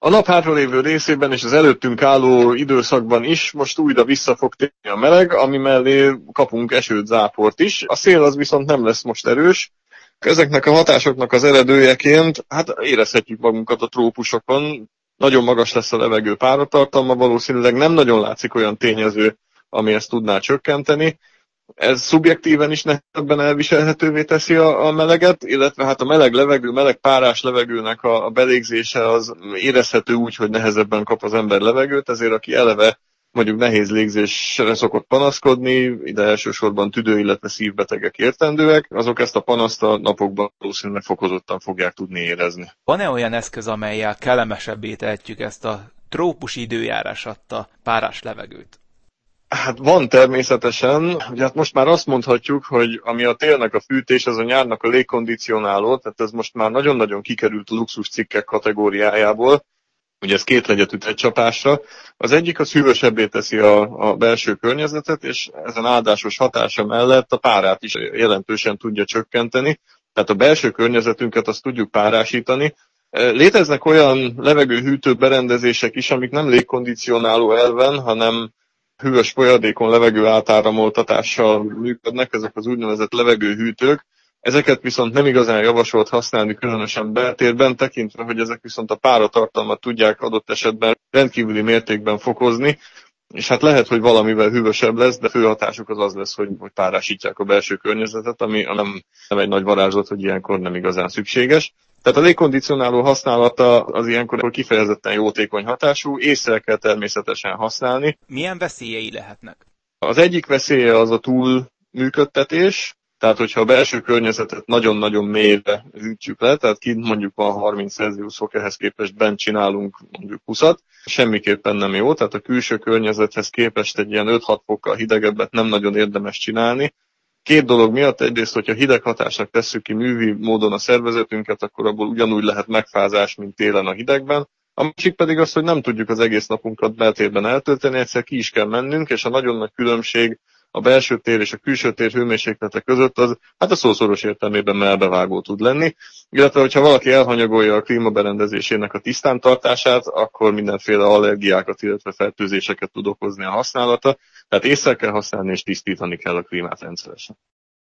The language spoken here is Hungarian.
A nap hátralévő részében és az előttünk álló időszakban is most újra vissza fog térni a meleg, ami mellé kapunk esőt, záport is. A szél az viszont nem lesz most erős. Ezeknek a hatásoknak az eredőjeként érezhetjük magunkat a trópusokon. Nagyon magas lesz a levegő páratartalma, valószínűleg nem nagyon látszik olyan tényező, ami ezt tudná csökkenteni. Ez szubjektíven is nehezebben elviselhetővé teszi a meleget, illetve hát a meleg levegő, meleg párás levegőnek a belégzése az érezhető úgy, hogy nehezebben kap az ember levegőt, ezért aki eleve mondjuk nehéz légzésre szokott panaszkodni, ide elsősorban tüdő, illetve szívbetegek értendőek, azok ezt a panaszt a napokban valószínűleg fokozottan fogják tudni érezni. Van-e olyan eszköz, amellyel kellemesebbé tehetjük ezt a trópusi időjárás adta párás levegőt? Hát van természetesen, ugye hát most már azt mondhatjuk, hogy ami a télnek a fűtés, az a nyárnak a légkondicionáló, tehát ez most már nagyon-nagyon kikerült a luxus cikkek kategóriájából, ugye ez két legyet üt egy csapásra. Az egyik az hűvösebbé teszi a belső környezetet, és ezen áldásos hatása mellett a párát is jelentősen tudja csökkenteni, tehát a belső környezetünket azt tudjuk párásítani. Léteznek olyan levegőhűtő berendezések is, amik nem légkondicionáló elven, hanem hűvös folyadékon levegő átáramoltatással működnek, ezek az úgynevezett levegőhűtők. Ezeket viszont nem igazán javasolt használni, különösen beltérben, tekintve, hogy ezek viszont a páratartalmat tudják adott esetben rendkívüli mértékben fokozni, és hát lehet, hogy valamivel hűvösebb lesz, de fő hatásuk az lesz, hogy párásítják a belső környezetet, ami nem egy nagy varázslat, hogy ilyenkor nem igazán szükséges. Tehát a légkondicionáló használata az ilyenkor kifejezetten jótékony hatású, észre kell természetesen használni. Milyen veszélyei lehetnek? Az egyik veszélye az a túlműködtetés, tehát hogyha a belső környezetet nagyon-nagyon mélyre hűtjük le, tehát kint mondjuk van 30 Celsius fok, ehhez képest bent csinálunk mondjuk 20-at, semmiképpen nem jó, tehát a külső környezethez képest egy ilyen 5-6 fokkal hidegebbet nem nagyon érdemes csinálni. Két dolog miatt: egyrészt, hogyha hideg hatásnak tesszük ki művi módon a szervezetünket, akkor abból ugyanúgy lehet megfázás, mint télen a hidegben. A másik pedig az, hogy nem tudjuk az egész napunkat beltérben eltölteni, egyszer ki is kell mennünk, és a nagyon nagy különbség a belső tér és a külső tér hőmérséklete között az a szószoros értelmében mellbevágó tud lenni, illetve hogyha valaki elhanyagolja a klímaberendezésének a tisztántartását, akkor mindenféle allergiákat, illetve fertőzéseket tud okozni a használata, tehát észre kell használni és tisztítani kell a klímát rendszeresen.